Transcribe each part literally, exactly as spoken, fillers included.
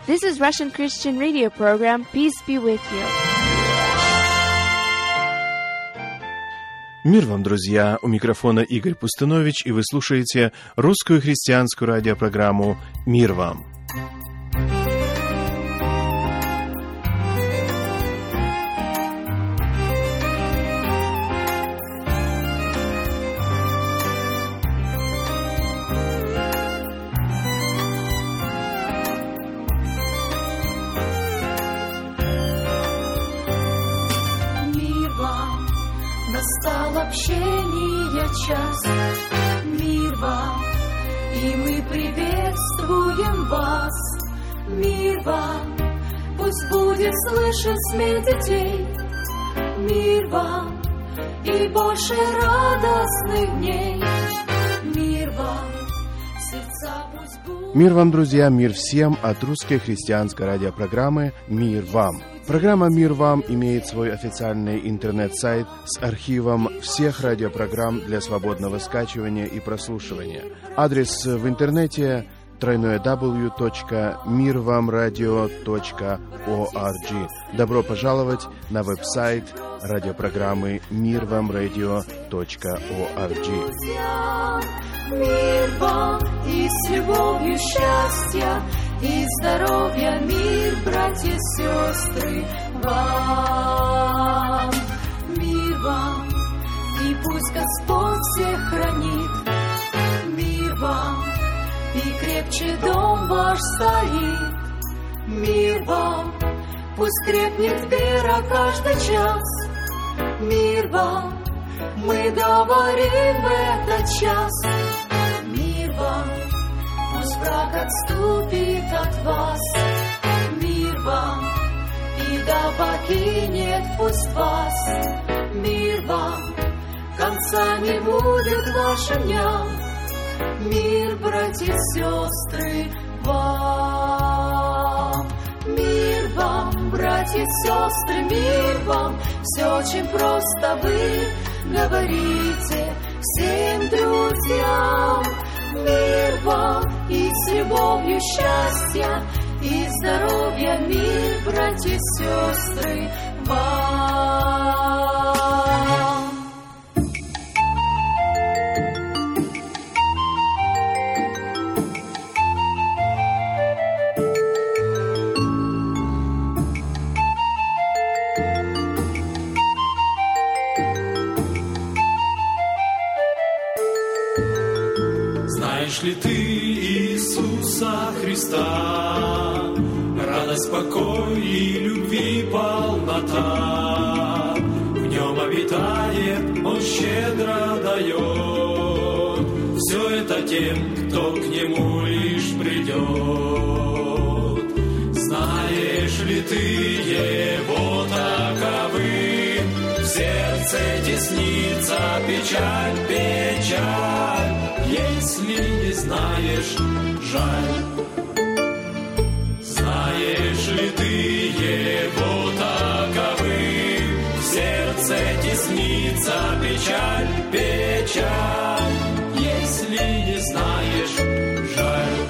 This is Russian Christian Radio program. Peace be with you. Мир вам, друзья! У микрофона Игорь Пустынович, и вы слушаете русскую христианскую радиопрограмму «Мир вам». Общение час, мир вам, и мы приветствуем вас. Мир вам, пусть будет слышен смех детей. Мир вам, и больше радостных дней. Мир вам, сердца пусть будут... Мир вам, друзья, мир всем от русской христианской радиопрограммы «Мир вам». Программа «Мир вам» имеет свой официальный интернет-сайт с архивом всех радиопрограмм для свободного скачивания и прослушивания. Адрес в интернете дабл ю дабл ю дабл ю точка мир вам радио точка орг. Добро пожаловать на веб-сайт радиопрограммы мир вам радио точка орг. Мир вам и с любовью счастья и здоровья, мир, братья и сестры, вам. Мир вам, и пусть Господь всех хранит. Мир вам, и крепче дом ваш стоит. Мир вам, пусть крепнет вера каждый час. Мир вам, мы говорим в этот час. Мир вам, пусть враг отступит от вас. Мир вам, и да покинет пусть вас. Мир вам, конца не будет вашим дням. Мир, братья и сестры, вам. Мир вам, братья и сестры, мир вам. Все очень просто вы говорите всем друзьям. Мир вам и с любовью счастья и здоровья, мир, братья и сестры, вам. Знаешь ли ты Иисуса Христа? Радость, покой и любви полнота. В нем обитает, он щедро дает. Все это тем, кто к нему лишь придет. Знаешь ли ты его таковым? В сердце теснится печаль, печаль. Если не знаешь, жаль. Знаешь ли ты его таковым? В сердце теснится печаль, печаль. Если не знаешь, жаль.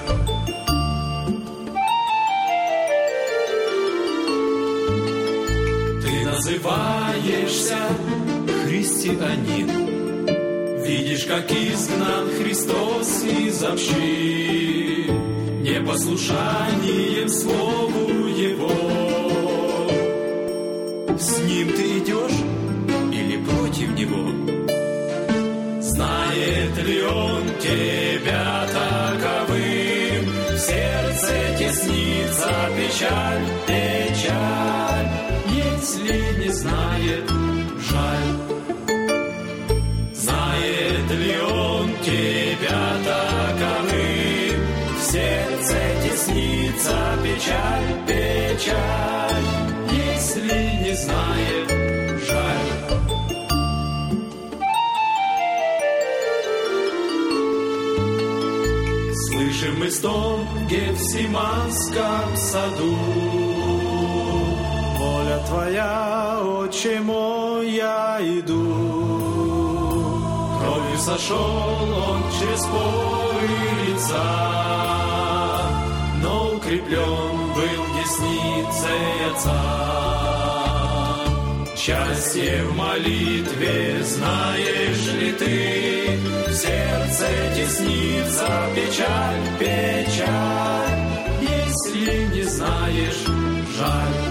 Ты называешься христианин. Видишь, как изгнан Христос из общин, непослушанием слову Его. С Ним ты идешь или против Него? Знает ли Он тебя таковым? В сердце теснится печаль, печаль. Если не знает, жаль. Знает ли он тебя таковым? В сердце теснится печаль, печаль. Если не знает, жаль. Слышим мы стон в Гефсиманском саду. Воля Твоя, Отче мой, я иду. Кровью сошел он через поры лица, но укреплен был десницей Отца. Счастье в молитве знаешь ли ты, в сердце теснится печаль, печаль, если не знаешь, жаль.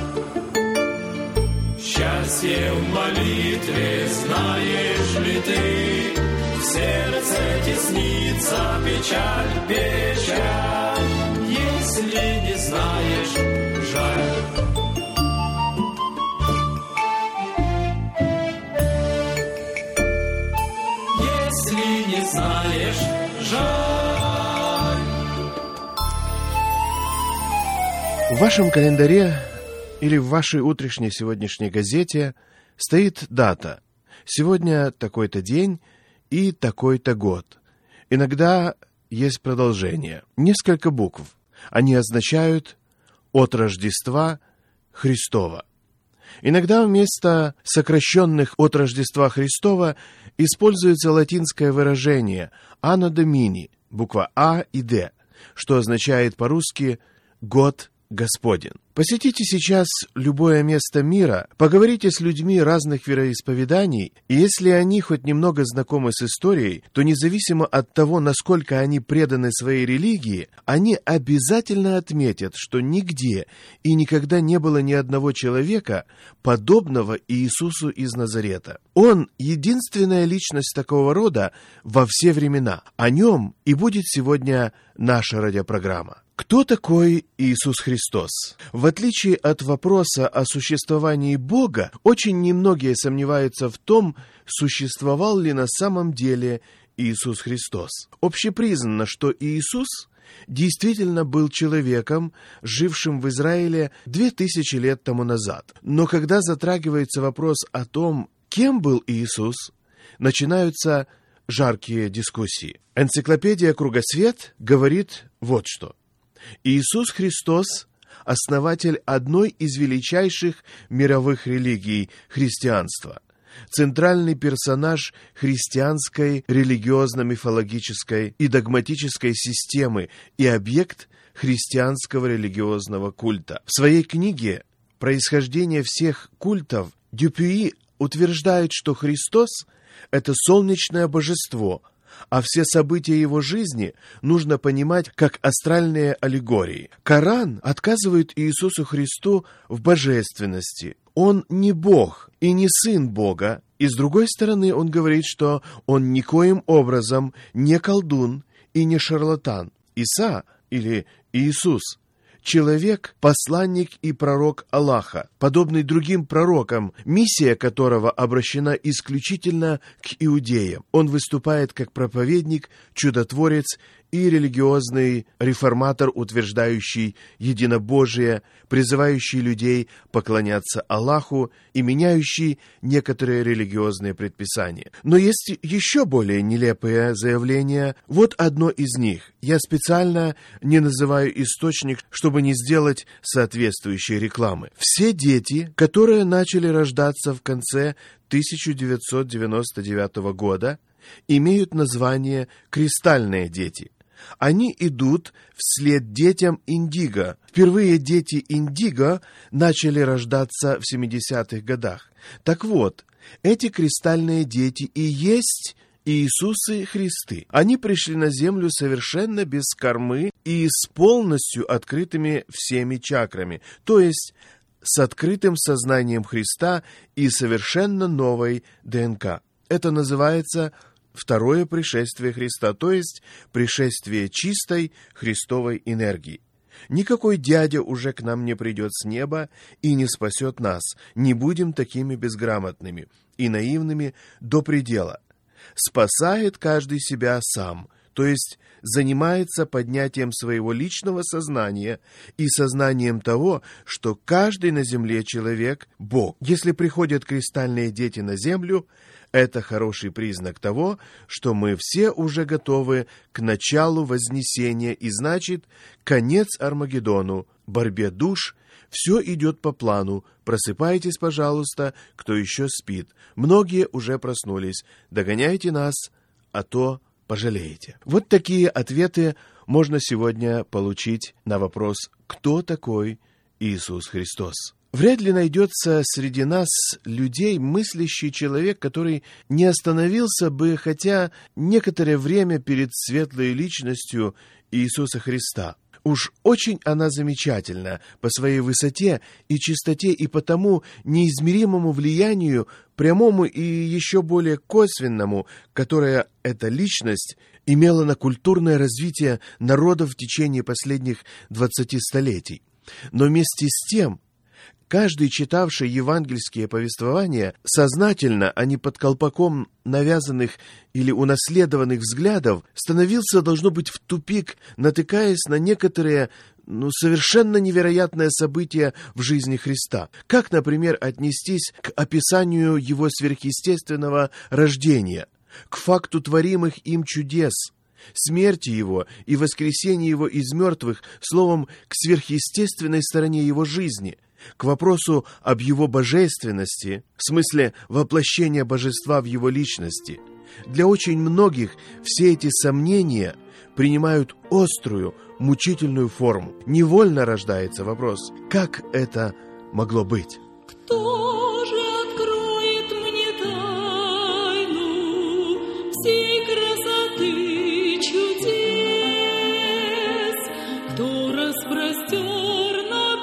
Счастье в молитве знаешь ли ты, в сердце теснится печаль, печаль, если не знаешь, жаль. Если не знаешь, жаль. В вашем календаре или в вашей утренней сегодняшней газете стоит дата. Сегодня такой-то день и такой-то год. Иногда есть продолжение. Несколько букв. Они означают «от Рождества Христова». Иногда вместо сокращенных «от Рождества Христова» используется латинское выражение «Anno Domini», буква «А» и «Д», что означает по-русски «год Господень». Посетите сейчас любое место мира, поговорите с людьми разных вероисповеданий, и если они хоть немного знакомы с историей, то независимо от того, насколько они преданы своей религии, они обязательно отметят, что нигде и никогда не было ни одного человека, подобного Иисусу из Назарета. Он — единственная личность такого рода во все времена. О нем и будет сегодня наша радиопрограмма. Кто такой Иисус Христос? В отличие от вопроса о существовании Бога, очень немногие сомневаются в том, существовал ли на самом деле Иисус Христос. Общепризнано, что Иисус действительно был человеком, жившим в Израиле две тысячи лет тому назад. Но когда затрагивается вопрос о том, кем был Иисус, начинаются жаркие дискуссии. Энциклопедия «Кругосвет» говорит вот что. Иисус Христос – основатель одной из величайших мировых религий – христианства, центральный персонаж христианской религиозно-мифологической и догматической системы и объект христианского религиозного культа. В своей книге «Происхождение всех культов» Дюпюи утверждает, что Христос – это солнечное божество, а все события его жизни нужно понимать как астральные аллегории. Коран отказывает Иисусу Христу в божественности. Он не Бог и не Сын Бога. И с другой стороны, он говорит, что он никоим образом не колдун и не шарлатан. Иса или Иисус — человек, посланник и пророк Аллаха, подобный другим пророкам, миссия которого обращена исключительно к иудеям. Он выступает как проповедник, чудотворец и религиозный реформатор, утверждающий единобожие, призывающий людей поклоняться Аллаху и меняющий некоторые религиозные предписания. Но есть еще более нелепые заявления. Вот одно из них. Я специально не называю источник, чтобы не сделать соответствующей рекламы. Все дети, которые начали рождаться в конце тысяча девятьсот девяносто девятого года, имеют название «кристальные дети». Они идут вслед детям индиго. Впервые дети индиго начали рождаться в семидесятых годах. Так вот, эти кристальные дети и есть Иисусы Христы. Они пришли на землю совершенно без кормы и с полностью открытыми всеми чакрами, то есть с открытым сознанием Христа и совершенно новой ДНК. Это называется второе пришествие Христа, то есть пришествие чистой Христовой энергии. Никакой дядя уже к нам не придет с неба и не спасет нас. Не будем такими безграмотными и наивными до предела. Спасает каждый себя сам, то есть занимается поднятием своего личного сознания и сознанием того, что каждый на земле человек – Бог. Если приходят кристальные дети на землю, это хороший признак того, что мы все уже готовы к началу вознесения, и значит, конец Армагеддону, борьбе душ. Все идет по плану. Просыпайтесь, пожалуйста, кто еще спит. Многие уже проснулись. Догоняйте нас, а то пожалеете. Вот такие ответы можно сегодня получить на вопрос кто такой Иисус Христос. Вряд ли найдется среди нас людей мыслящий человек, который не остановился бы хотя некоторое время перед светлой личностью Иисуса Христа. Уж очень она замечательна по своей высоте и чистоте и по тому неизмеримому влиянию, прямому и еще более косвенному, которое эта личность имела на культурное развитие народов в течение последних двадцати столетий. Но вместе с тем, каждый, читавший евангельские повествования, сознательно, а не под колпаком навязанных или унаследованных взглядов, становился, должно быть, в тупик, натыкаясь на некоторые, ну, совершенно невероятные события в жизни Христа. Как, например, отнестись к описанию его сверхъестественного рождения, к факту творимых им чудес, смерти его и воскресения его из мертвых, словом, к сверхъестественной стороне его жизни, к вопросу об его божественности, в смысле воплощения божества в его личности. Для очень многих все эти сомнения принимают острую, мучительную форму. Невольно рождается вопрос, как это могло быть? Кто же откроет мне тайну всей красоты чудес? Кто распростер над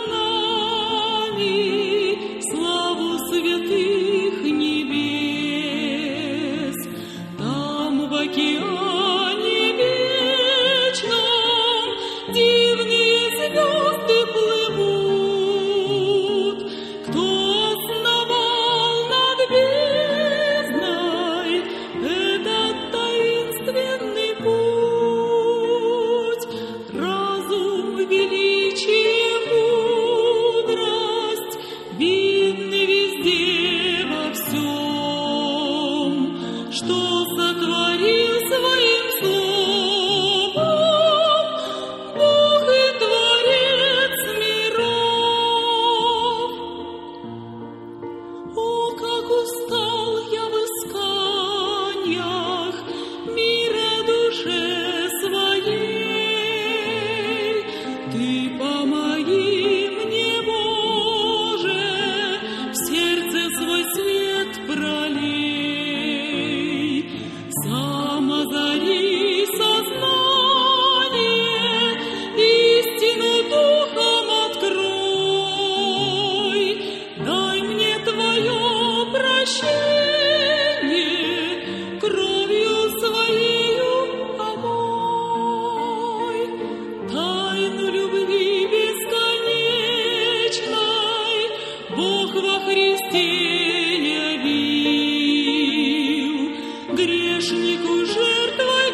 нами славу святых небес? Там в океане вечном дивные звезды плывут. Кто основал над бездной этот таинственный путь? Разум, величие, мудрость видны везде во всем, что сотворил своим словом Бог и Творец миров. О, как устал я в исканиях мира душе своей. Ты помоги мне, Боже, в сердце свой свет пролей. Сам озари сознание, истину духом открой. Дай мне твое прощение, кровью своею омой. Тайну любви бесконечной Бог во Христе явил. Грешнику жертвой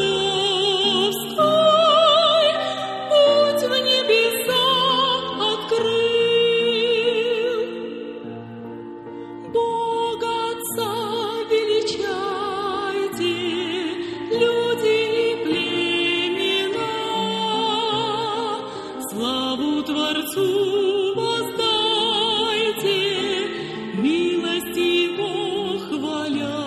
голгофской путь в небеса открыл. Бога Отца величайте, люди и племена, славу Творцу воздайте, милость Его хваля.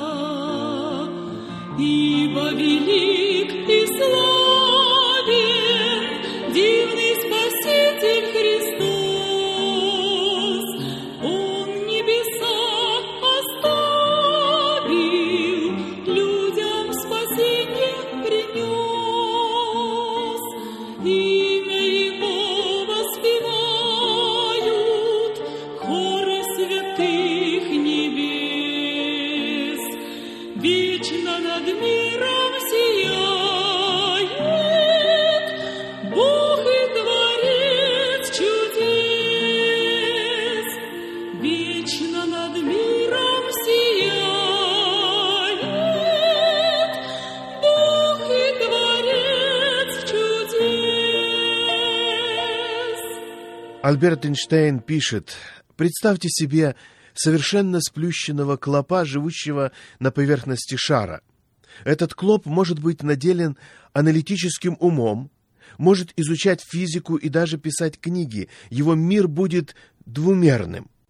Ибо велик и славен дивный Спаситель Христос. Он небеса оставил, людям спасение принес. Имя Его воспевают хоры святых небес. Вечно над миром сияет Бог и Творец чудес. Вечно над миром сияет Бог и Творец чудес. Альберт Эйнштейн пишет: представьте себе совершенно сплющенного клопа, живущего на поверхности шара. Этот клоп может быть наделен аналитическим умом, может изучать физику и даже писать книги. Его мир будет двумерным.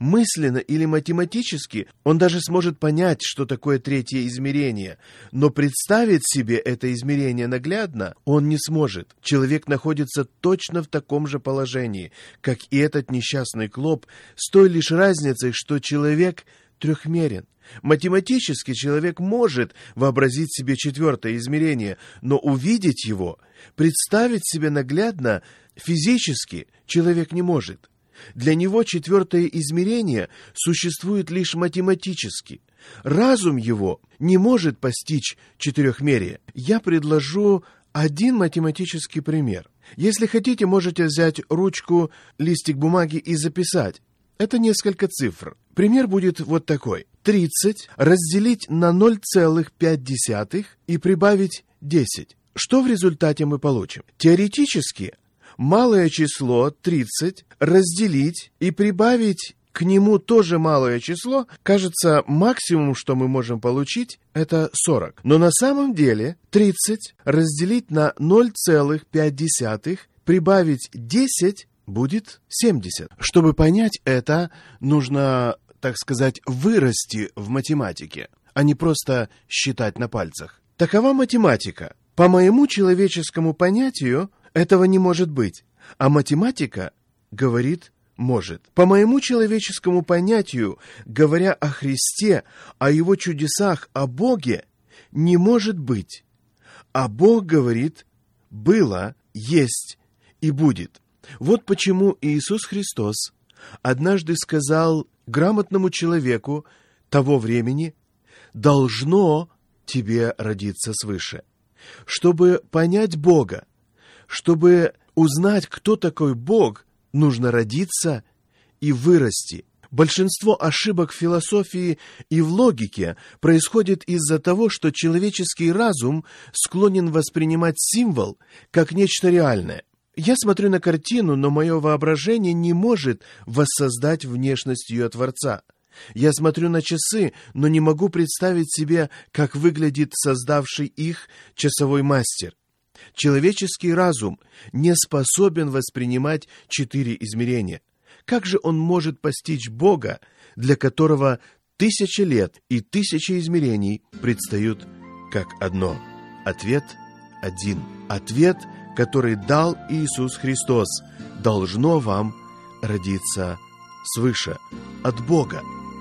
Мысленно или математически он даже сможет понять, что такое третье измерение, но представить себе это измерение наглядно он не сможет. Человек находится точно в таком же положении, как и этот несчастный клоп, с той лишь разницей, что человек трехмерен. Математически человек может вообразить себе четвертое измерение, но увидеть его, представить себе наглядно физически человек не может. Для него четвертое измерение существует лишь математически. Разум его не может постичь четырехмерие. Я предложу один математический пример. Если хотите, можете взять ручку, листик бумаги и записать. Это несколько цифр. Пример будет вот такой. тридцать разделить на ноль целых пять десятых и прибавить десять. Что в результате мы получим? Теоретически, малое число тридцать разделить и прибавить к нему тоже малое число, кажется, максимум, что мы можем получить, это сорок. Но на самом деле тридцать разделить на ноль целых пять десятых прибавить десять будет семьдесят. Чтобы понять это, нужно, так сказать, вырасти в математике, а не просто считать на пальцах. Такова математика. По моему человеческому понятию, этого не может быть, а математика говорит «может». По моему человеческому понятию, говоря о Христе, о Его чудесах, о Боге, не может быть, а Бог говорит «было, есть и будет». Вот почему Иисус Христос однажды сказал грамотному человеку того времени «должно тебе родиться свыше». Чтобы понять Бога, чтобы узнать, кто такой Бог, нужно родиться и вырасти. Большинство ошибок в философии и в логике происходит из-за того, что человеческий разум склонен воспринимать символ как нечто реальное. Я смотрю на картину, но мое воображение не может воссоздать внешность ее Творца. Я смотрю на часы, но не могу представить себе, как выглядит создавший их часовой мастер. Человеческий разум не способен воспринимать четыре измерения. Как же он может постичь Бога, для которого тысяча лет и тысячи измерений предстают как одно? Ответ один. Ответ, который дал Иисус Христос: должно вам родиться свыше, от Бога.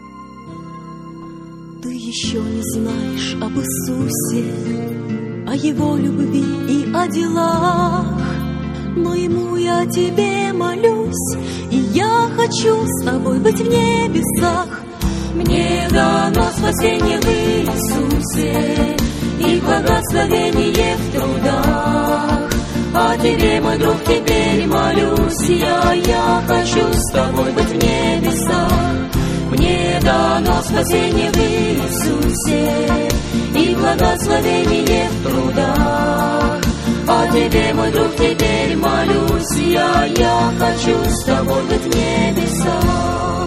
Ты еще не знаешь об Иисусе, о Его любви и о делах, но Ему я тебе молюсь, и я хочу с тобой быть в небесах. Мне дано спасение в Иисусе и благословение в трудах. А тебе, мой друг, теперь молюсь я, я хочу с тобой быть в небесах. Мне дано спасение в Иисусе и благословение в трудах. А тебе, мой друг, теперь молюсь я, я хочу с тобой быть в небесах.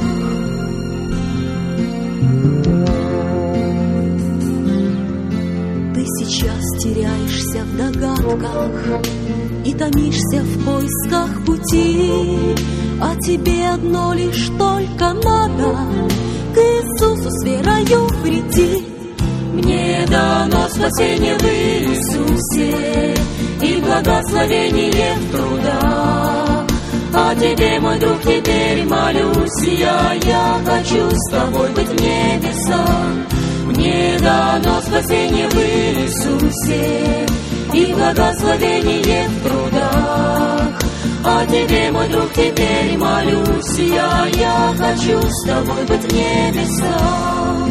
Ты сейчас теряешься в догадках и томишься в поисках пути, а тебе одно лишь только надо к Иисусу с верою прийти. Мне дано спасение в Иисусе и благословение в трудах. А тебе, мой друг, теперь молюсь я, я хочу с тобой быть в небесах. Мне дано спасение в Иисусе и благословение в трудах. А тебе, мой друг, теперь молюсь я, я хочу с тобой быть в небесах.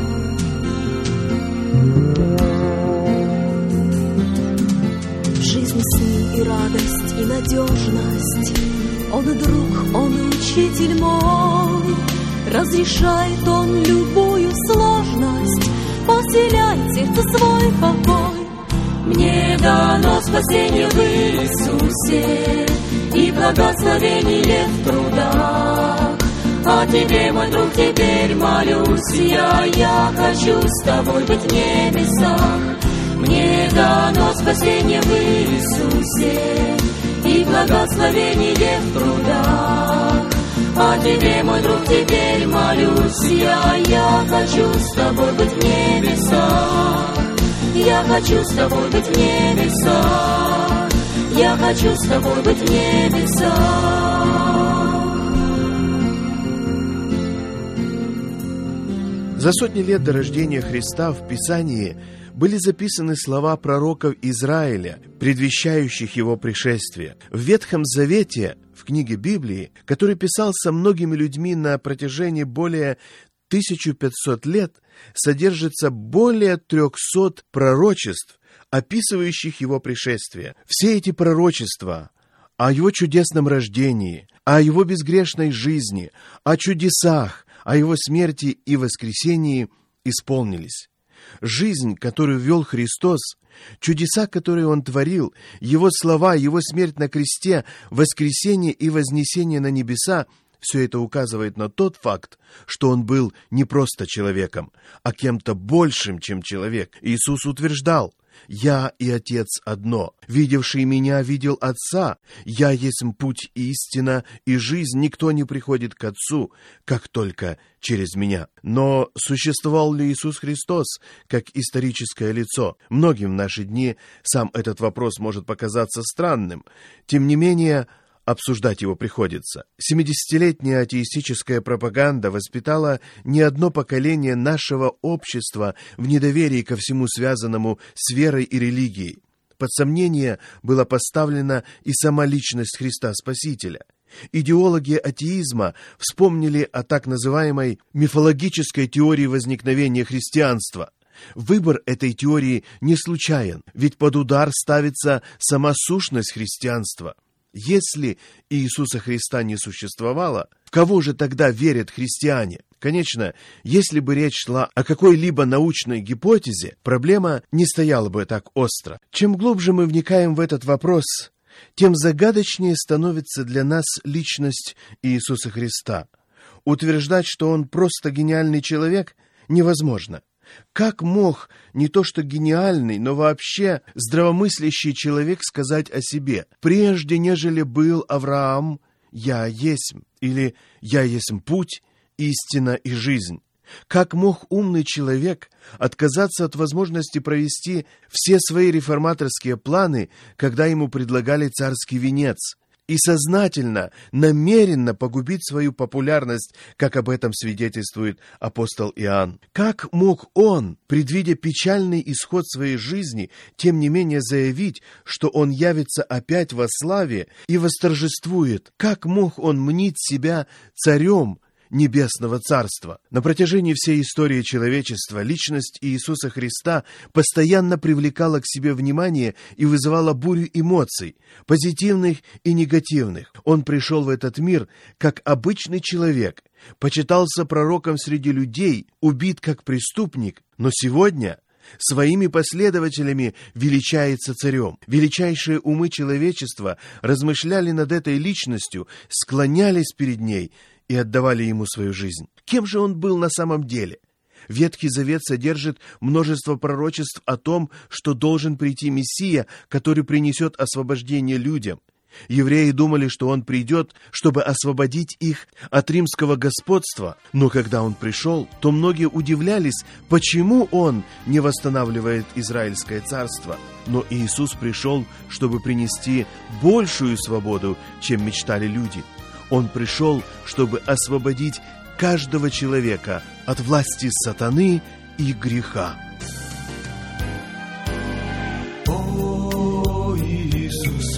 Жизнь с ним и радость, и надежность. Он и друг, он и учитель мой. Разрешает он любую сложность, поселяет в сердце свой покой. Мне дано спасение в Иисусе и благословение в трудах. А тебе, мой друг, теперь молюсь я, я хочу с тобой быть в небесах. Мне дано спасение в Иисусе и благословение в трудах. о тебе, мой друг, теперь молюсь я. Я хочу с тобой быть в небесах, я хочу с тобой быть в небесах, я хочу с тобой быть в небесах. За сотни лет до рождения Христа в Писании были записаны слова пророков Израиля, предвещающих его пришествие. В Ветхом Завете, в книге Библии, который писался многими людьми на протяжении более тысячи пятисот лет, содержится более трехсот пророчеств, описывающих его пришествие. Все эти пророчества о его чудесном рождении, о его безгрешной жизни, о чудесах, о его смерти и воскресении исполнились. Жизнь, которую вел Христос, чудеса, которые Он творил, Его слова, Его смерть на кресте, воскресение и вознесение на небеса, все это указывает на тот факт, что Он был не просто человеком, а кем-то большим, чем человек. Иисус утверждал: «Я и Отец одно. Видевший Меня видел Отца. Я есть путь, истина и жизнь. Никто не приходит к Отцу, как только через Меня». Но существовал ли Иисус Христос как историческое лицо? Многим в наши дни сам этот вопрос может показаться странным. Тем не менее, обсуждать его приходится. Семидесятилетняя атеистическая пропаганда воспитала не одно поколение нашего общества в недоверии ко всему связанному с верой и религией. Под сомнение была поставлена и сама личность Христа Спасителя. Идеологи атеизма вспомнили о так называемой мифологической теории возникновения христианства. Выбор этой теории не случайен, ведь под удар ставится сама сущность христианства. Если Иисуса Христа не существовало, в кого же тогда верят христиане? Конечно, если бы речь шла о какой-либо научной гипотезе, проблема не стояла бы так остро. Чем глубже мы вникаем в этот вопрос, тем загадочнее становится для нас личность Иисуса Христа. Утверждать, что Он просто гениальный человек, невозможно. Как мог не то что гениальный, но вообще здравомыслящий человек сказать о себе: «Прежде, нежели был Авраам, я есмь», или «Я есмь путь, истина и жизнь»? Как мог умный человек отказаться от возможности провести все свои реформаторские планы, когда ему предлагали царский венец, и сознательно, намеренно погубить свою популярность, как об этом свидетельствует апостол Иоанн? Как мог он, предвидя печальный исход своей жизни, тем не менее заявить, что он явится опять во славе и восторжествует? Как мог он мнить себя царем Небесного Царства? На протяжении всей истории человечества личность Иисуса Христа постоянно привлекала к себе внимание и вызывала бурю эмоций, позитивных и негативных. Он пришел в этот мир как обычный человек, почитался пророком среди людей, убит как преступник, но сегодня своими последователями величается царем. Величайшие умы человечества размышляли над этой личностью, склонялись перед ней и отдавали ему свою жизнь. Кем же он был на самом деле? Ветхий Завет содержит множество пророчеств о том, что должен прийти Мессия, который принесет освобождение людям. Евреи думали, что он придет, чтобы освободить их от римского господства. Но когда он пришел, то многие удивлялись, почему он не восстанавливает Израильское царство. Но Иисус пришел, чтобы принести большую свободу, чем мечтали люди. Он пришел, чтобы освободить каждого человека от власти сатаны и греха. О, Иисус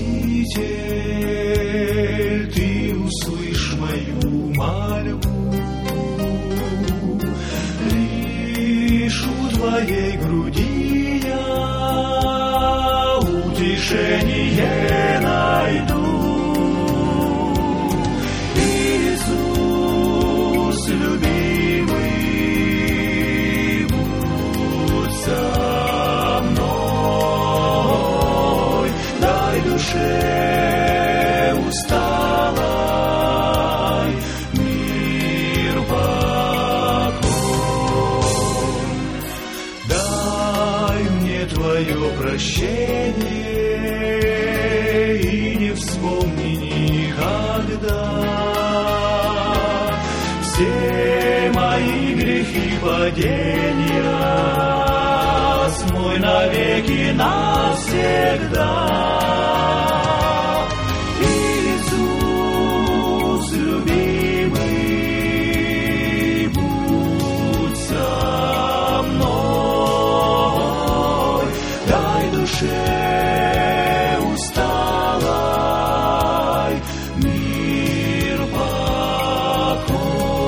Спаситель, Ты услышь мою мольбу. Лишь у Твоей груди я утешение найду. Любимый, будь со мной, дай душе усталой мир покой. Дай мне Твое прощение и не вспомни никогда грехи падения, смой навеки навсегда. Иисус, любимый, будь со мной, дай душе усталой мир покой.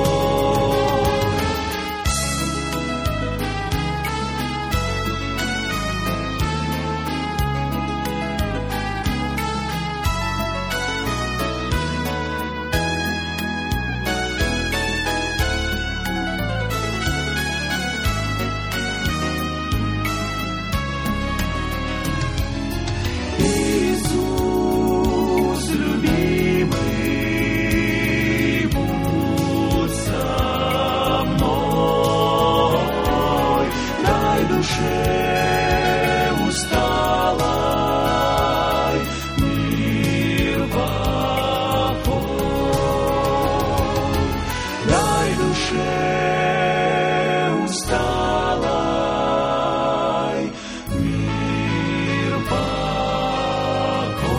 Иисус, любимый, будь со мной, дай душе усталой мир покой. Дай душе усталой мир покой.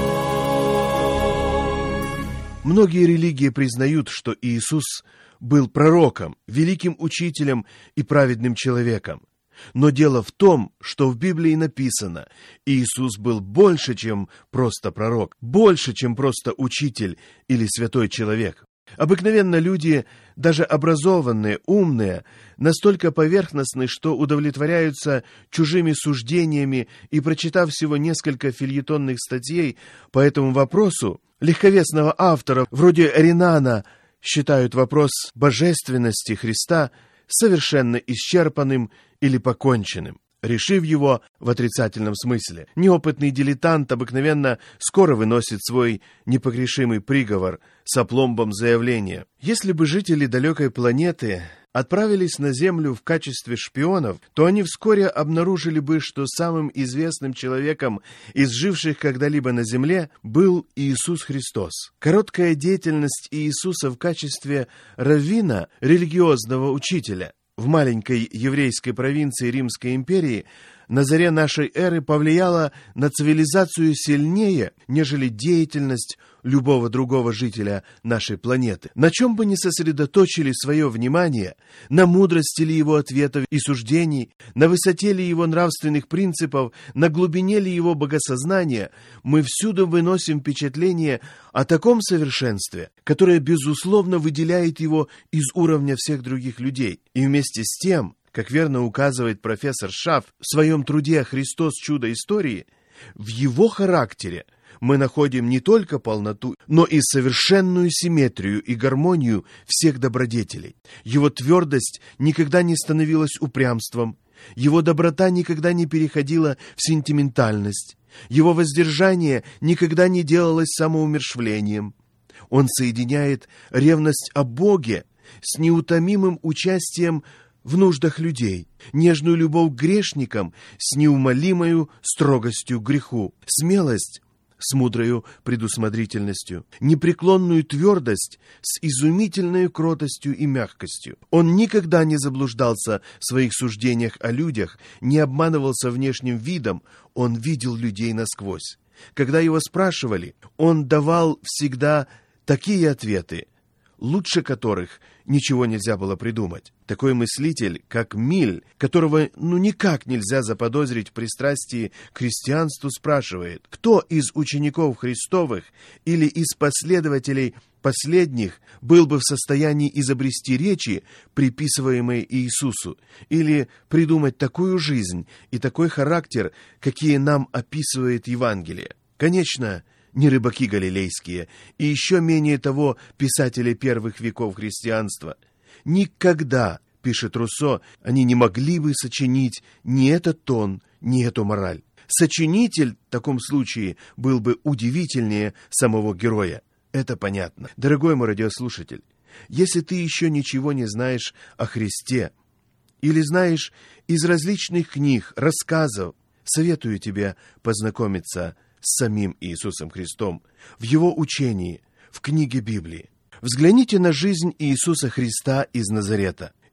Многие религии признают, что Иисус был пророком, великим учителем и праведным человеком. Но дело в том, что в Библии написано, Иисус был больше, чем просто пророк, больше, чем просто учитель или святой человек. Обыкновенно люди, даже образованные, умные, настолько поверхностны, что удовлетворяются чужими суждениями и, прочитав всего несколько фельетонных статей по этому вопросу, легковесного автора вроде Ренана считают вопрос божественности Христа совершенно исчерпанным или поконченным, решив его в отрицательном смысле. Неопытный дилетант обыкновенно скоро выносит свой непогрешимый приговор с опломбом заявления. Если бы жители далекой планеты отправились на Землю в качестве шпионов, то они вскоре обнаружили бы, что самым известным человеком из живших когда-либо на Земле был Иисус Христос. Короткая деятельность Иисуса в качестве раввина, религиозного учителя, в маленькой еврейской провинции Римской империи на заре нашей эры повлияла на цивилизацию сильнее, нежели деятельность любого другого жителя нашей планеты. На чем бы ни сосредоточили свое внимание, на мудрости ли его ответов и суждений, на высоте ли его нравственных принципов, на глубине ли его богосознания, мы всюду выносим впечатление о таком совершенстве, которое, безусловно, выделяет его из уровня всех других людей. И вместе с тем, как верно указывает профессор Шаф в своем труде «Христос. Чудо истории», в его характере мы находим не только полноту, но и совершенную симметрию и гармонию всех добродетелей. Его твердость никогда не становилась упрямством, его доброта никогда не переходила в сентиментальность, его воздержание никогда не делалось самоумерщвлением. Он соединяет ревность о Боге с неутомимым участием в нуждах людей, нежную любовь к грешникам с неумолимою строгостью к греху, смелость с мудрою предусмотрительностью, непреклонную твердость с изумительной кротостью и мягкостью. Он никогда не заблуждался в своих суждениях о людях, не обманывался внешним видом, он видел людей насквозь. Когда его спрашивали, он давал всегда такие ответы, лучше которых ничего нельзя было придумать. Такой мыслитель, как Миль, которого ну никак нельзя заподозрить в пристрастии к христианству, спрашивает, кто из учеников Христовых или из последователей последних был бы в состоянии изобрести речи, приписываемые Иисусу, или придумать такую жизнь и такой характер, какие нам описывает Евангелие. Конечно, не рыбаки галилейские, и еще менее того писатели первых веков христианства. Никогда, пишет Руссо, они не могли бы сочинить ни этот тон, ни эту мораль. Сочинитель в таком случае был бы удивительнее самого героя. Это понятно. Дорогой мой радиослушатель, если ты еще ничего не знаешь о Христе, или знаешь из различных книг, рассказов, советую тебе познакомиться с самим Иисусом Христом, в Его учении, в книге Библии. Взгляните на жизнь Иисуса Христа из Назарета.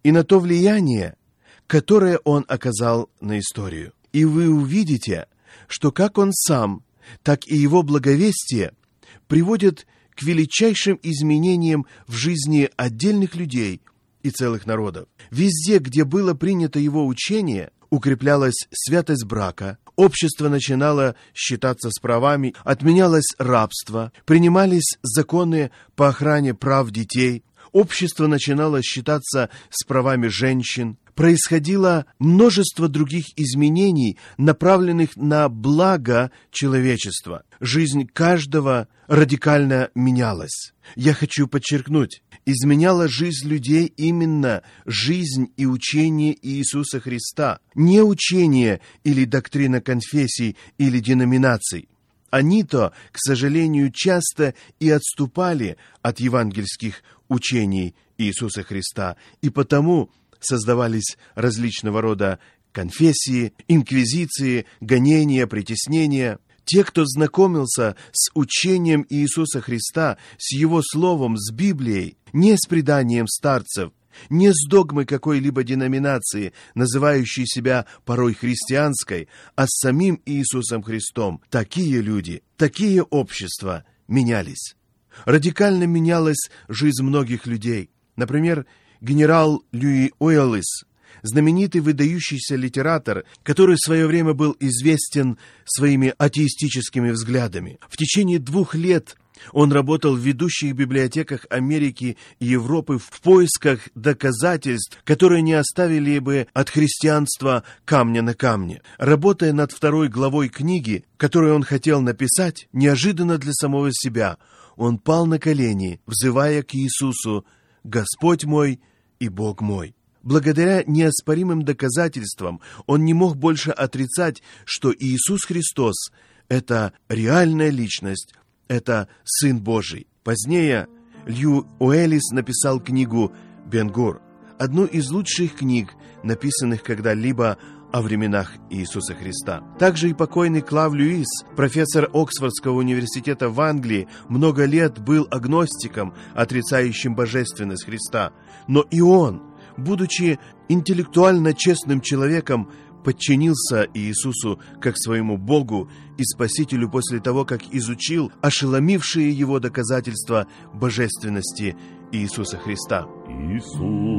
и на то влияние, которое он оказал на историю. И вы увидите, что как он сам, так и его благовестие приводят к величайшим изменениям в жизни отдельных людей и целых народов. Везде, где было принято его учение, укреплялась святость брака, общество начинало считаться с правами, отменялось рабство, принимались законы по охране прав детей, общество начинало считаться с правами женщин, происходило множество других изменений, направленных на благо человечества. Жизнь каждого радикально менялась. Я хочу подчеркнуть, изменяла жизнь людей именно жизнь и учение Иисуса Христа, не учение или доктрина конфессий или деноминаций. Они-то, к сожалению, часто и отступали от евангельских учений Иисуса Христа, и потому создавались различного рода конфессии, инквизиции, гонения, притеснения. Те, кто знакомился с учением Иисуса Христа, с Его Словом, с Библией, не с преданием старцев, не с догмой какой-либо деноминации, называющей себя порой христианской, а с самим Иисусом Христом, такие люди, такие общества менялись. Радикально менялась жизнь многих людей. Например, генерал Льюи Уэллис, знаменитый выдающийся литератор, который в свое время был известен своими атеистическими взглядами. В течение двух лет он работал в ведущих библиотеках Америки и Европы в поисках доказательств, которые не оставили бы от христианства камня на камне. Работая над второй главой книги, которую он хотел написать, неожиданно для самого себя, он пал на колени, взывая к Иисусу: «Господь мой и Бог мой». Благодаря неоспоримым доказательствам он не мог больше отрицать, что Иисус Христос – это реальная личность, это Сын Божий. Позднее Лью Уэллис написал книгу «Бен-Гур», одну из лучших книг, написанных когда-либо о временах Иисуса Христа. Также и покойный Клав Льюис, профессор Оксфордского университета в Англии, много лет был агностиком, отрицающим божественность Христа. Но и он, будучи интеллектуально честным человеком, подчинился Иисусу как своему Богу и Спасителю после того, как изучил ошеломившие его доказательства божественности Иисуса Христа. Иисус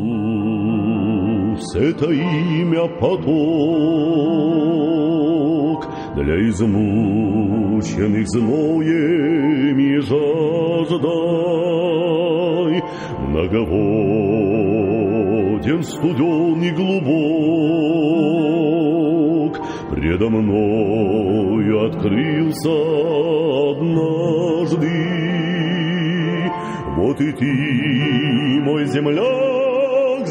— это имя поток для измученных зноем и жаждой, многоводен, студен и глубок, предо мною открылся однажды. Вот и ты, мой земляк,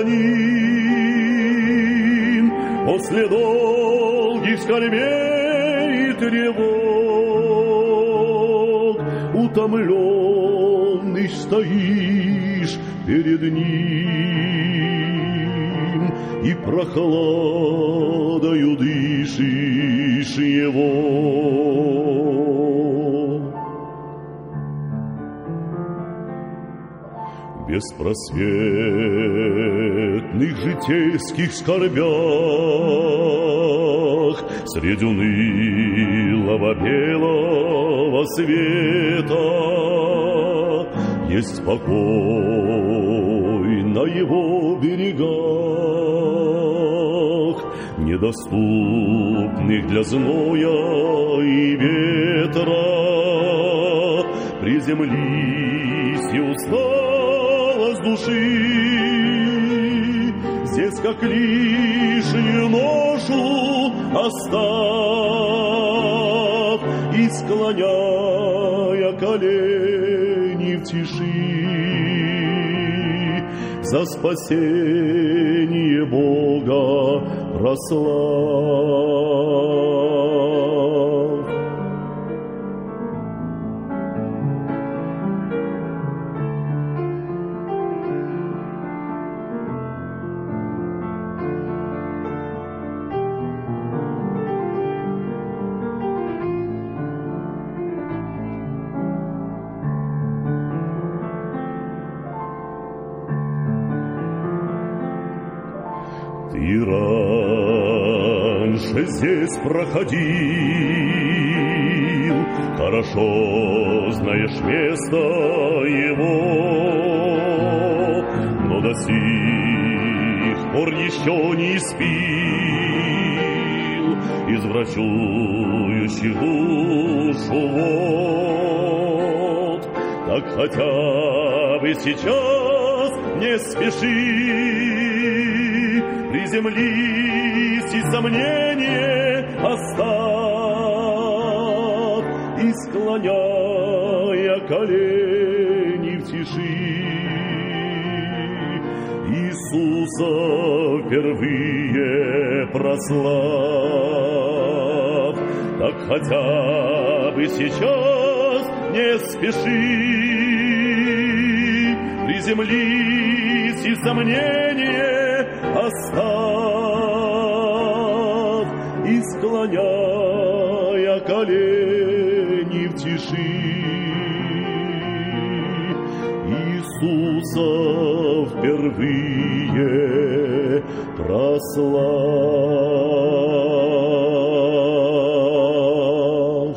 землянин, после долгих скорбей и тревог, утомленный стоишь перед ним и прохладою дышишь его. В беспросветных житейских скорбях среди унылого белого света есть покой на его берегах, недоступных для зноя и ветра. Приземлись и усталость души, здесь как лишнюю ношу оставь и склоняя колени в тиши, за спасение Бога прославь. раньше здесь проходил, хорошо знаешь место его, но до сих пор еще не испил извращующий душу вод. Так хотя бы сейчас не спеши, приземлись и сомнение оставь, и склоняя колени в тиши, Иисуса впервые прославь. Так хотя бы сейчас не спеши, приземлись и сомнение оставь, и склоняя колени в тиши, Иисуса впервые прославь.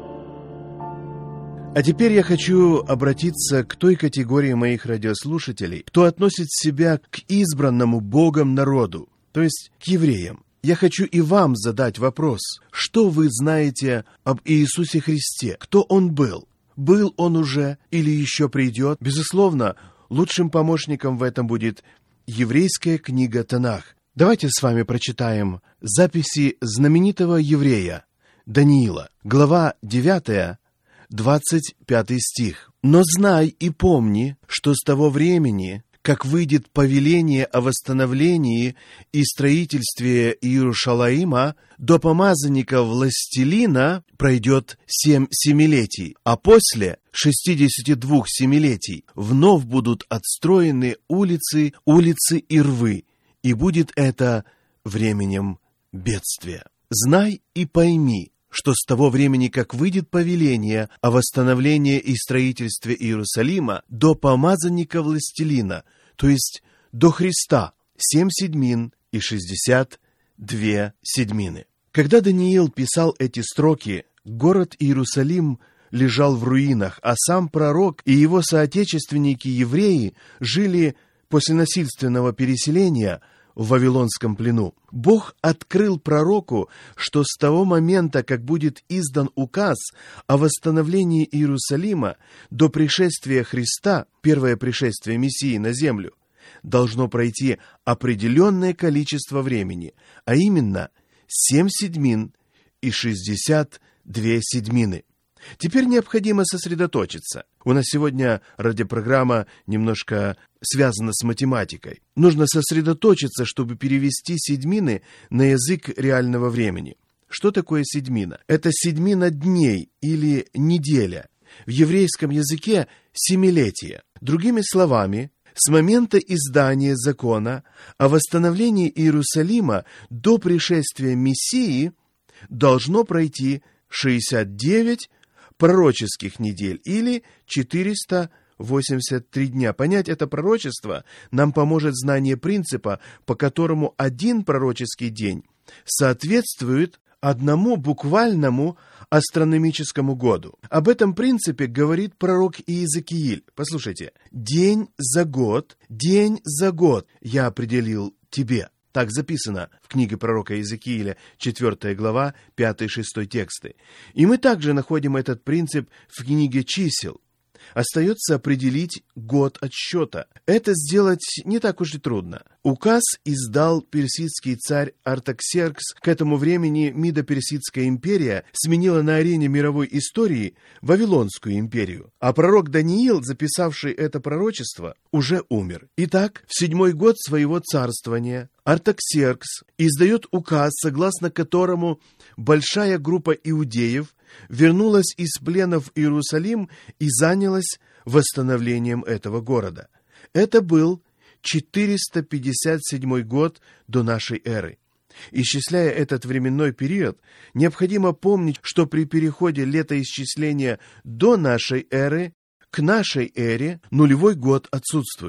А теперь я хочу обратиться к той категории моих радиослушателей, кто относит себя к избранному Богом народу, то есть к евреям. Я хочу и вам задать вопрос: что вы знаете об Иисусе Христе? Кто Он был? Был Он уже или еще придет? Безусловно, лучшим помощником в этом будет еврейская книга Танах. Давайте с вами прочитаем записи знаменитого еврея Даниила, глава девятая, двадцать пятый стих. «Но знай и помни, что с того времени, как выйдет повеление о восстановлении и строительстве Иерушалаима, до помазанника властелина пройдет семь семилетий, а после шестидесяти двух семилетий вновь будут отстроены улицы, улицы и рвы, и будет это временем бедствия. Знай и пойми, что с того времени, как выйдет повеление о восстановлении и строительстве Иерусалима, до помазанника властелина, то есть до Христа, семь седьмин и шестьдесят две седьмины». Когда Даниил писал эти строки, город Иерусалим лежал в руинах, а сам пророк и его соотечественники-евреи жили после насильственного переселения в Вавилонском плену. Бог открыл пророку, что с того момента, как будет издан указ о восстановлении Иерусалима до пришествия Христа, первое пришествие Мессии на землю, должно пройти определенное количество времени, а именно семь седьмин и шестьдесят две седьмины. Теперь необходимо сосредоточиться. У нас сегодня радиопрограмма немножко связана с математикой. Нужно сосредоточиться, чтобы перевести седьмины на язык реального времени. Что такое седьмина? Это седьмина дней или неделя. В еврейском языке семилетие. Другими словами, с момента издания закона о восстановлении Иерусалима до пришествия Мессии должно пройти шестьдесят девять пророческих недель или четыреста восемьдесят три дня. Понять это пророчество нам поможет знание принципа, по которому один пророческий день соответствует одному буквальному астрономическому году. Об этом принципе говорит пророк Иезекииль. Послушайте. «День за год, день за год я определил тебе». Так записано в книге пророка Иезекииля, четвёртая глава, пятый-шестой тексты. И мы также находим этот принцип в книге чисел. Остается определить год отсчета. Это сделать не так уж и трудно. Указ издал персидский царь Артаксеркс. К этому времени Мидо-Персидская империя сменила на арене мировой истории Вавилонскую империю. А пророк Даниил, записавший это пророчество, уже умер. Итак, в седьмой год своего царствования Артаксеркс издает указ, согласно которому большая группа иудеев вернулась из плена в Иерусалим и занялась восстановлением этого города. Это был четыреста пятьдесят седьмой год до нашей эры. Исчисляя этот временной период, необходимо помнить, что при переходе летоисчисления до нашей эры к нашей эре нулевой год отсутствует.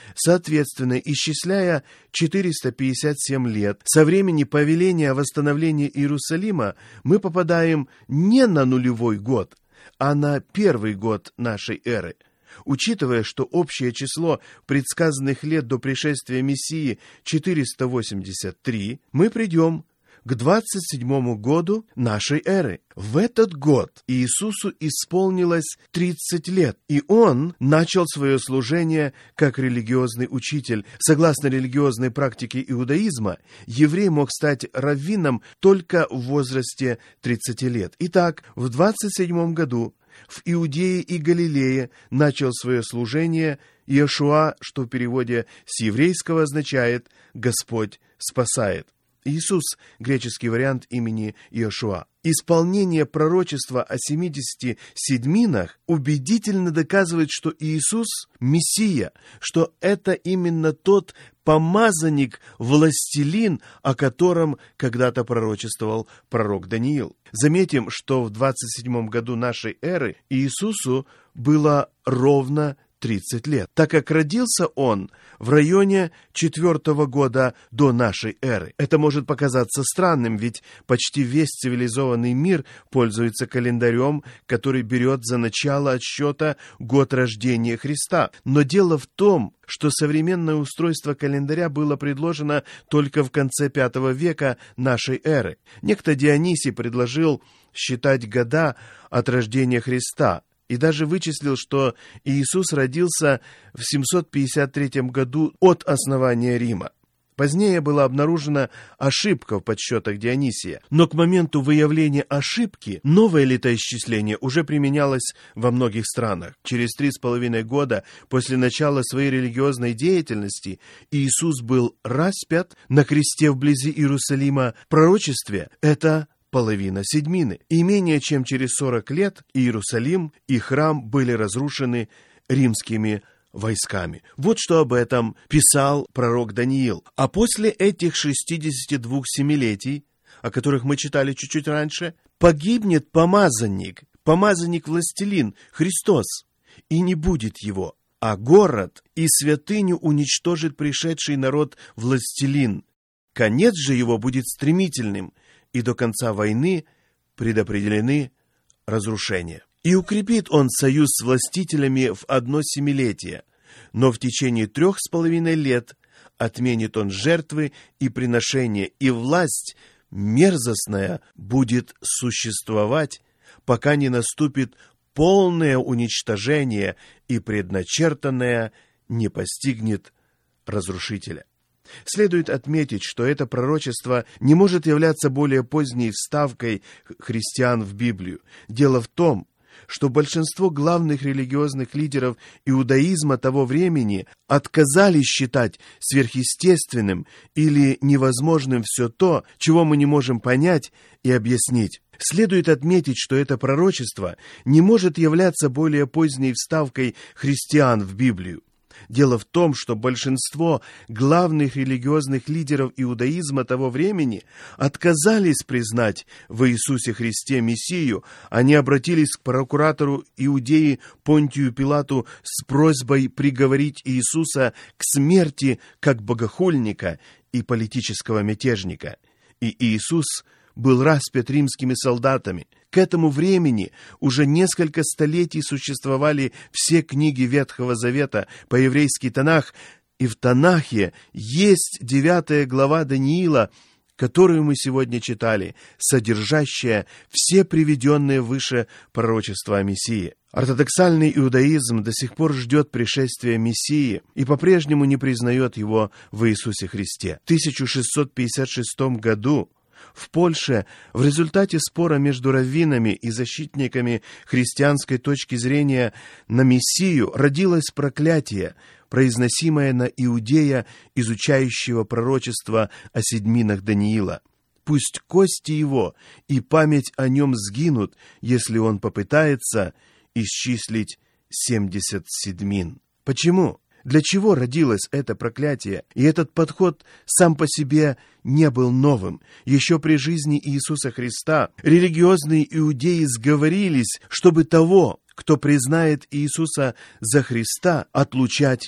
Соответственно, исчисляя четыреста пятьдесят семь лет со времени повеления о восстановлении Иерусалима, мы попадаем не на нулевой год, а на первый год нашей эры. Учитывая, что общее число предсказанных лет до пришествия Мессии четыреста восемьдесят три, мы придем к двадцать седьмому году нашей эры. В этот год Иисусу исполнилось тридцать лет, и Он начал свое служение как религиозный учитель. Согласно религиозной практике иудаизма, еврей мог стать раввином только в возрасте тридцати лет. Итак, в двадцать седьмом году в Иудее и Галилее начал свое служение Иешуа, что в переводе с еврейского означает «Господь спасает». Иисус – греческий вариант имени Иешуа. Исполнение пророчества о семидесяти седьминах убедительно доказывает, что Иисус – Мессия, что это именно тот помазанник, властелин, о котором когда-то пророчествовал пророк Даниил. Заметим, что в двадцать седьмом году нашей эры Иисусу было ровно тридцать лет, так как родился он в районе четвертого года до нашей эры. Это может показаться странным, ведь почти весь цивилизованный мир пользуется календарем, который берет за начало отсчета год рождения Христа. Но дело в том, что современное устройство календаря было предложено только в конце пятого века нашей эры. Некто Дионисий предложил считать года от рождения Христа, и даже вычислил, что Иисус родился в семьсот пятьдесят третьем году от основания Рима. Позднее была обнаружена ошибка в подсчетах Дионисия, но к моменту выявления ошибки новое летоисчисление уже применялось во многих странах. Через три с половиной года после начала своей религиозной деятельности Иисус был распят на кресте вблизи Иерусалима. В пророчестве это половина седьмины. И менее чем через сорок лет Иерусалим и храм были разрушены римскими войсками. Вот что об этом писал пророк Даниил. А после этих шестидесяти двух семилетий, о которых мы читали чуть-чуть раньше, погибнет помазанник, помазанник-властелин, Христос, и не будет его, а город и святыню уничтожит пришедший народ-властелин. Конец же его будет стремительным, и до конца войны предопределены разрушения. И укрепит он союз с властителями в одно семилетие, но в течение трех с половиной лет отменит он жертвы и приношения, и власть мерзостная будет существовать, пока не наступит полное уничтожение и предначертанное не постигнет разрушителя. Следует отметить, что это пророчество не может являться более поздней вставкой христиан в Библию. Дело в том, что большинство главных религиозных лидеров иудаизма того времени отказались считать сверхъестественным или невозможным все то, чего мы не можем понять и объяснить. Следует отметить, что это пророчество не может являться более поздней вставкой христиан в Библию. Дело в том, что большинство главных религиозных лидеров иудаизма того времени отказались признать в Иисусе Христе Мессию. Они обратились к прокуратору Иудеи Понтию Пилату с просьбой приговорить Иисуса к смерти как богохульника и политического мятежника. И Иисус был распят римскими солдатами. К этому времени уже несколько столетий существовали все книги Ветхого Завета, по-еврейски Танах, и в Танахе есть девятая глава Даниила, которую мы сегодня читали, содержащая все приведенные выше пророчества о Мессии. Ортодоксальный иудаизм до сих пор ждет пришествия Мессии и по-прежнему не признает его в Иисусе Христе. В тысяча шестьсот пятьдесят шестом году в Польше в результате спора между раввинами и защитниками христианской точки зрения на Мессию родилось проклятие, произносимое на иудея, изучающего пророчество о седьминах Даниила. Пусть кости его и память о нем сгинут, если он попытается исчислить семьдесят седьмин. Почему? Для чего родилось это проклятие? И этот подход сам по себе не был новым. Еще при жизни Иисуса Христа религиозные иудеи сговорились, чтобы того, кто признает Иисуса за Христа, отлучать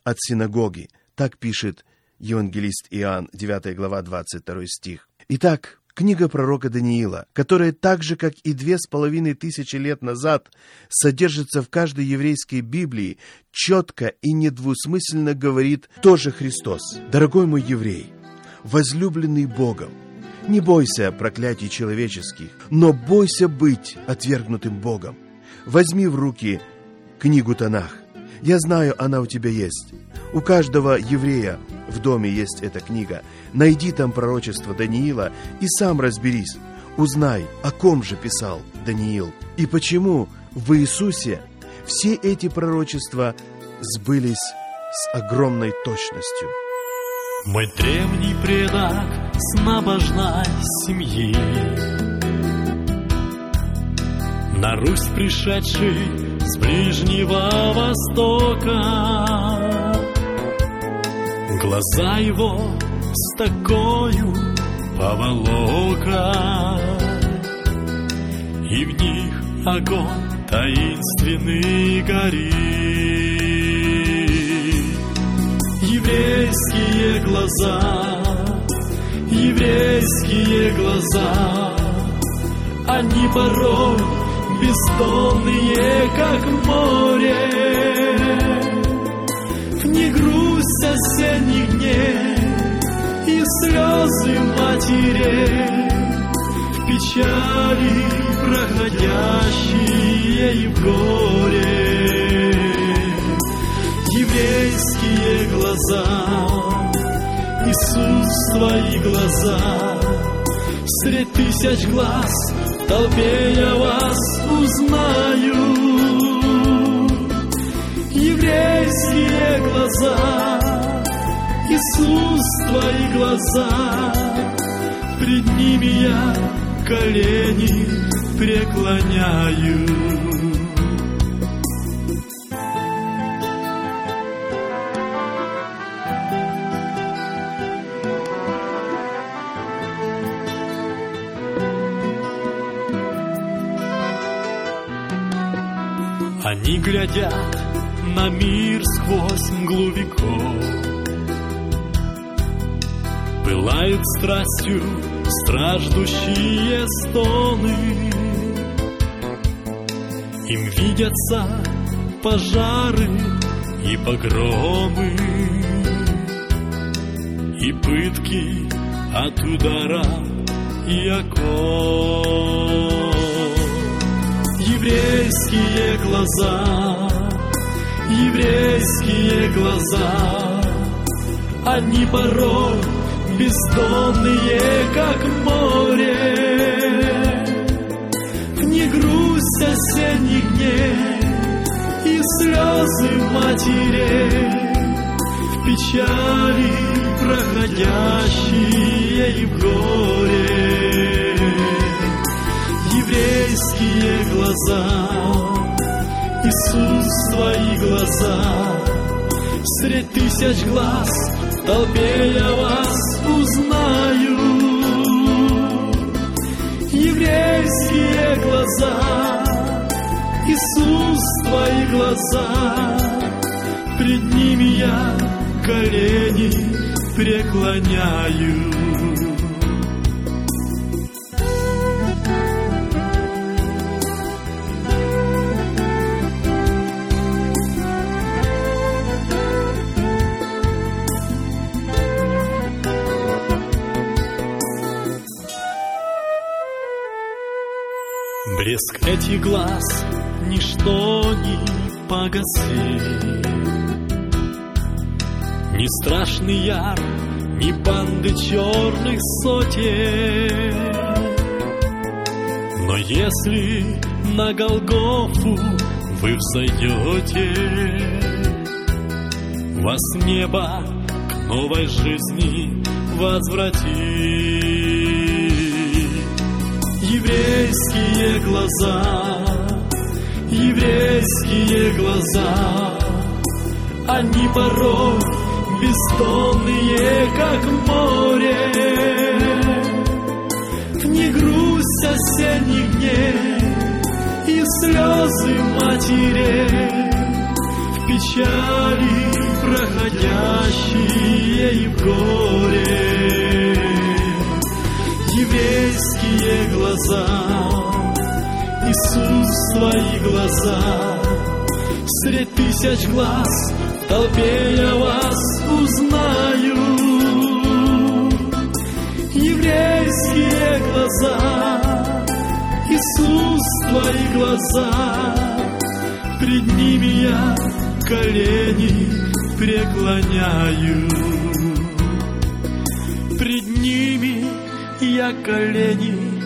от синагоги. Так пишет евангелист Иоанн, девятая глава, двадцать второй стих. Итак, книга пророка Даниила, которая так же, как и две с половиной тысячи лет назад, содержится в каждой еврейской Библии, четко и недвусмысленно говорит тоже Христос. Дорогой мой еврей, возлюбленный Богом, не бойся проклятий человеческих, но бойся быть отвергнутым Богом. Возьми в руки книгу Танах. Я знаю, она у тебя есть. У каждого еврея в доме есть эта книга. Найди там пророчество Даниила и сам разберись. Узнай, о ком же писал Даниил и почему в Иисусе все эти пророчества сбылись с огромной точностью. Мой древний предок с набожной семьи, на Русь пришедший с Ближнего Востока, глаза его с такою поволокой, и в них огонь таинственный горит. Еврейские глаза, еврейские глаза, они порой бездонные, как море. В них грусть осенних дней и слезы матерей, в печали проходящие и в горе. Еврейские глаза, Иисус, твои глаза, средь тысяч глаз в толпе я вас узнаю. Еврейские глаза, Иисус, твои глаза, пред ними я колени преклоняю. Они глядят на мир сквозь мглу веков, пылают страстью страждущие стоны. Им видятся пожары и погромы, и пытки от удара и оков. Еврейские глаза, еврейские глаза, они порой бездонные, как море. В них грусть осенних дней и слезы матерей, в печали проходящие и в горе. Еврейские глаза, Иисус, твои глаза, средь тысяч глаз в толпе я вас узнаю. Еврейские глаза, Иисус, твои глаза, пред ними я колени преклоняю. Блеск этих глаз ничто не погасит, ни страшный яр, ни банды черных сотен. Но если на Голгофу вы взойдете, вас небо к новой жизни возвратит. Еврейские глаза, еврейские глаза, они порой бездонные, как море. В них грусть осенних дней и слезы матерей, в печали проходящие и в горе. Еврейские глаза, Иисус, твои глаза, средь тысяч глаз в толпе я вас узнаю. Еврейские глаза, Иисус, твои глаза, пред ними я колени преклоняю. Пред ними я колени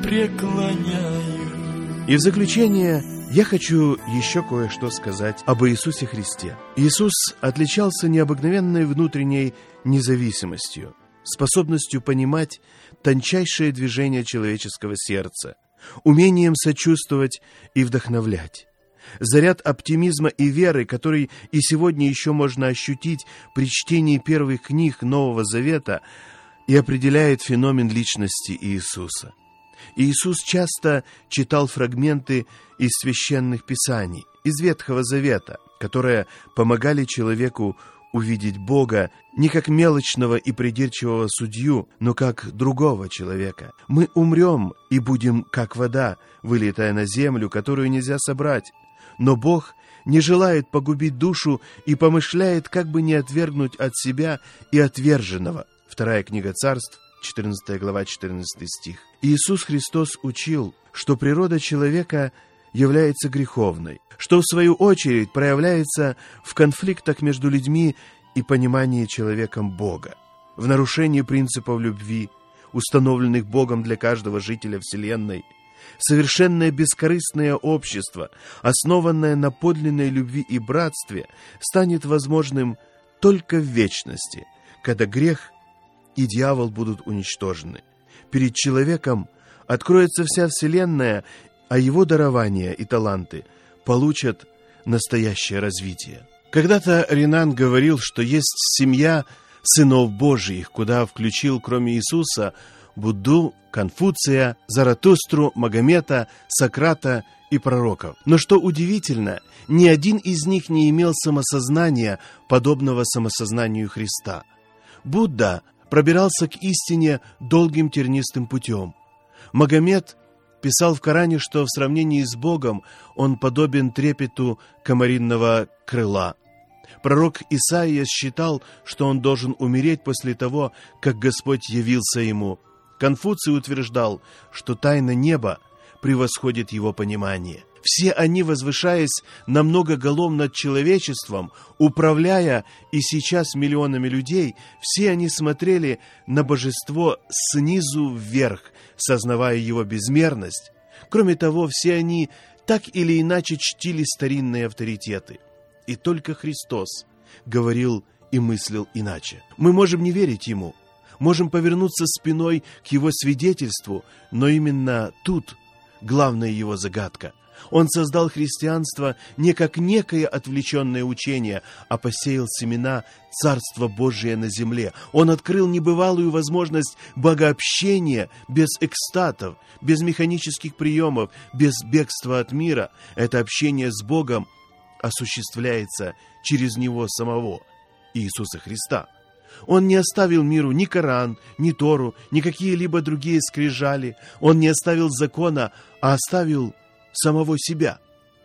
преклоняю. И в заключение я хочу еще кое-что сказать об Иисусе Христе. Иисус отличался необыкновенной внутренней независимостью, способностью понимать тончайшие движения человеческого сердца, умением сочувствовать и вдохновлять. Заряд оптимизма и веры, который и сегодня еще можно ощутить при чтении первых книг Нового Завета, и определяет феномен личности Иисуса. Иисус часто читал фрагменты из священных писаний, из Ветхого Завета, которые помогали человеку увидеть Бога не как мелочного и придирчивого судью, но как другого человека. Мы умрем и будем как вода, вылитая на землю, которую нельзя собрать. Но Бог не желает погубить душу и помышляет, как бы не отвергнуть от себя и отверженного. Вторая книга Царств, четырнадцатая глава, четырнадцатый стих. Иисус Христос учил, что природа человека является греховной, что в свою очередь проявляется в конфликтах между людьми и понимании человеком Бога, в нарушении принципов любви, установленных Богом для каждого жителя Вселенной. Совершенное бескорыстное общество, основанное на подлинной любви и братстве, станет возможным только в вечности, когда грех и дьявол будут уничтожены. Перед человеком откроется вся Вселенная, а его дарования и таланты получат настоящее развитие. Когда-то Ренан говорил, что есть семья сынов Божиих, куда включил, кроме Иисуса, Будду, Конфуция, Заратустру, Магомета, Сократа и пророков. Но что удивительно, ни один из них не имел самосознания, подобного самосознанию Христа. Будда пробирался к истине долгим тернистым путем. Магомет писал в Коране, что в сравнении с Богом он подобен трепету комаринного крыла. Пророк Исаия считал, что он должен умереть после того, как Господь явился ему. Конфуций утверждал, что тайна неба превосходит его понимание. Все они, возвышаясь на много голов над человечеством, управляя и сейчас миллионами людей, все они смотрели на божество снизу вверх, сознавая его безмерность. Кроме того, все они так или иначе чтили старинные авторитеты. И только Христос говорил и мыслил иначе. Мы можем не верить Ему, можем повернуться спиной к Его свидетельству, но именно тут главная Его загадка. Он создал христианство не как некое отвлеченное учение, а посеял семена Царства Божия на земле. Он открыл небывалую возможность богообщения без экстатов, без механических приемов, без бегства от мира. Это общение с Богом осуществляется через Него самого, Иисуса Христа. Он не оставил миру ни Коран, ни Тору, ни какие-либо другие скрижали. Он не оставил закона, а оставил самого себя.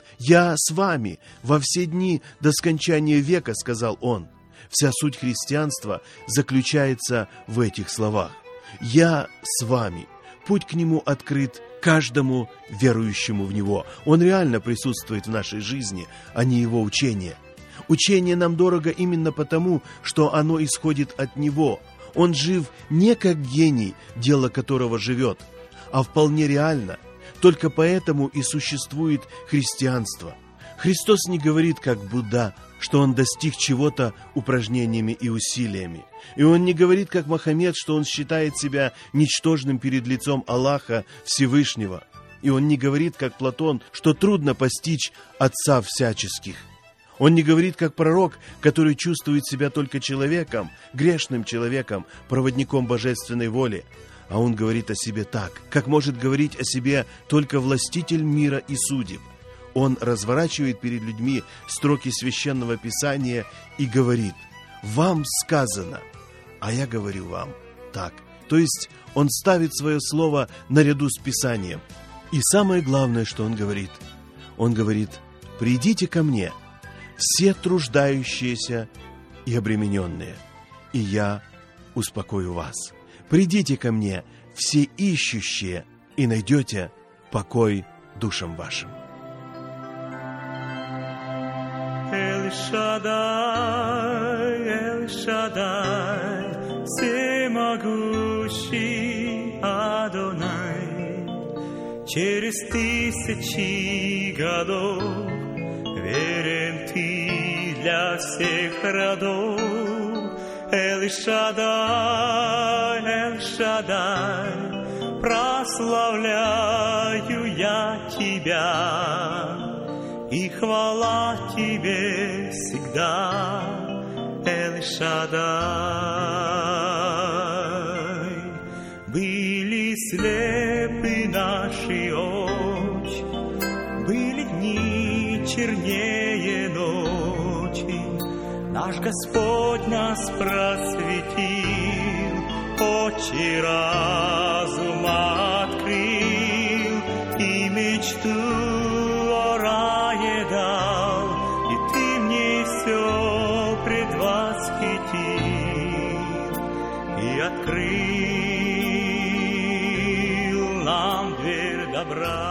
«Я с вами во все дни до скончания века», — сказал Он. Вся суть христианства заключается в этих словах. «Я с вами». Путь к Нему открыт каждому верующему в Него. Он реально присутствует в нашей жизни, а не Его учение. Учение нам дорого именно потому, что оно исходит от Него. Он жив не как гений, дело которого живет, а вполне реально. Только поэтому и существует христианство. Христос не говорит, как Будда, что Он достиг чего-то упражнениями и усилиями. И Он не говорит, как Мохаммед, что Он считает себя ничтожным перед лицом Аллаха Всевышнего. И Он не говорит, как Платон, что трудно постичь Отца всяческих. Он не говорит, как пророк, который чувствует себя только человеком, грешным человеком, проводником божественной воли. А он говорит о себе так, как может говорить о себе только властитель мира и судеб. Он разворачивает перед людьми строки Священного Писания и говорит: «Вам сказано, а я говорю вам так». То есть Он ставит свое слово наряду с Писанием. И самое главное, что Он говорит, Он говорит: «Придите ко мне, все труждающиеся и обремененные, и я успокою вас. Придите ко мне, все ищущие, и найдете покой душам вашим». Эль Шадай, Эль Шадай, всемогущий Адонай, через тысячи годов верен ты для всех родов. Эль Шадай, Эль Шадай, прославляю я тебя, и хвала тебе всегда, Эль Шадай. Были слепы наши очи, были дни чернее ночи, наш Господь нас просветил, очи разума открыл, и мечту о рае дал, и ты мне все предвосхитил, и открыл нам дверь добра.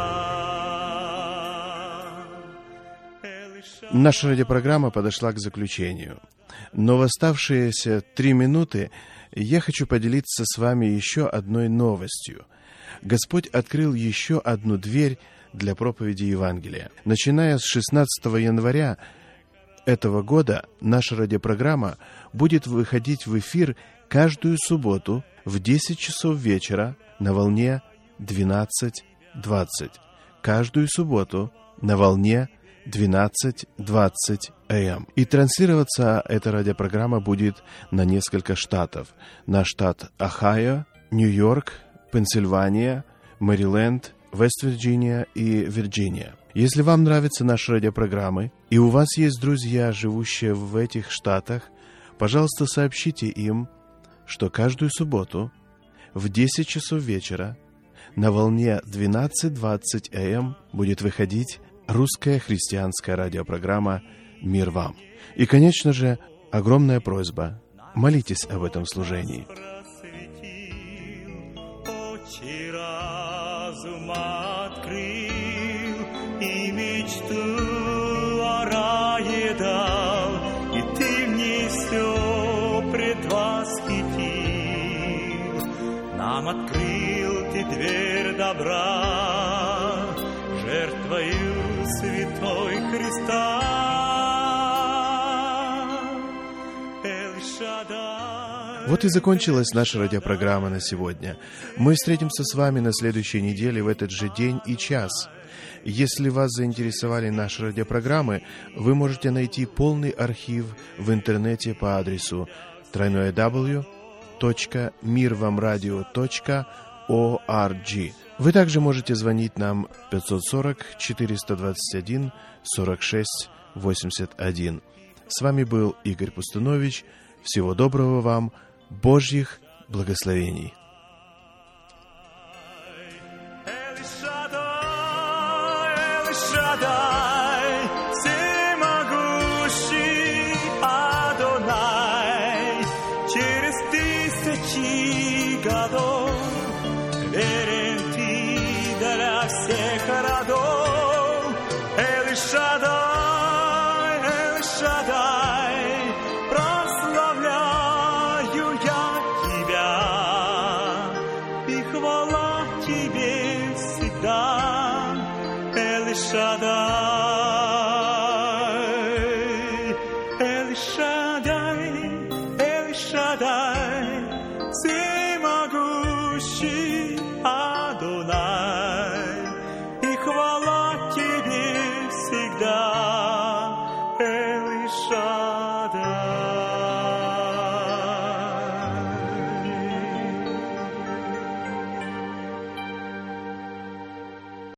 Наша радиопрограмма подошла к заключению. Но в оставшиеся три минуты я хочу поделиться с вами еще одной новостью. Господь открыл еще одну дверь для проповеди Евангелия. Начиная с шестнадцатого января этого года наша радиопрограмма будет выходить в эфир каждую субботу в десять часов вечера на волне двенадцать двадцать. Каждую субботу на волне двенадцать двадцать эй эм. И транслироваться эта радиопрограмма будет на несколько штатов. На штат Ohio, Нью-Йорк, Пенсильвания, Мэриленд, Вест-Вирджиния и Вирджиния. Если вам нравятся наши радиопрограммы, и у вас есть друзья, живущие в этих штатах, пожалуйста, сообщите им, что каждую субботу в десять часов вечера на волне двенадцать двадцать эй эм будет выходить русская христианская радиопрограмма «Мир вам». И, конечно же, огромная просьба: молитесь об этом служении. Очи разума открыл, и мечту о рае дал, и ты мне все предвосхитил. Нам открыл ты дверь добра, жертвою святой Христа. Эль Шадай. Вот и закончилась наша радиопрограмма на сегодня. Мы встретимся с вами на следующей неделе в этот же день и час. Если вас заинтересовали наши радиопрограммы, вы можете найти полный архив в интернете по адресу дабл ю дабл ю дабл ю точка мир вам радио точка орг. Вы также можете звонить нам пятьсот сорок четыреста двадцать один сорок шесть восемьдесят один. С вами был Игорь Пустунович. Всего доброго вам, Божьих благословений. Эль Шадай, Эль Шадай, всемогущий Адонай, через тысячи годов верен ты для всех родов. Эль Шадай, Эль Шадай, прославляю я тебя, и хвала тебе всегда. Эль Шадай, Эль Шадай, Эль Шадай.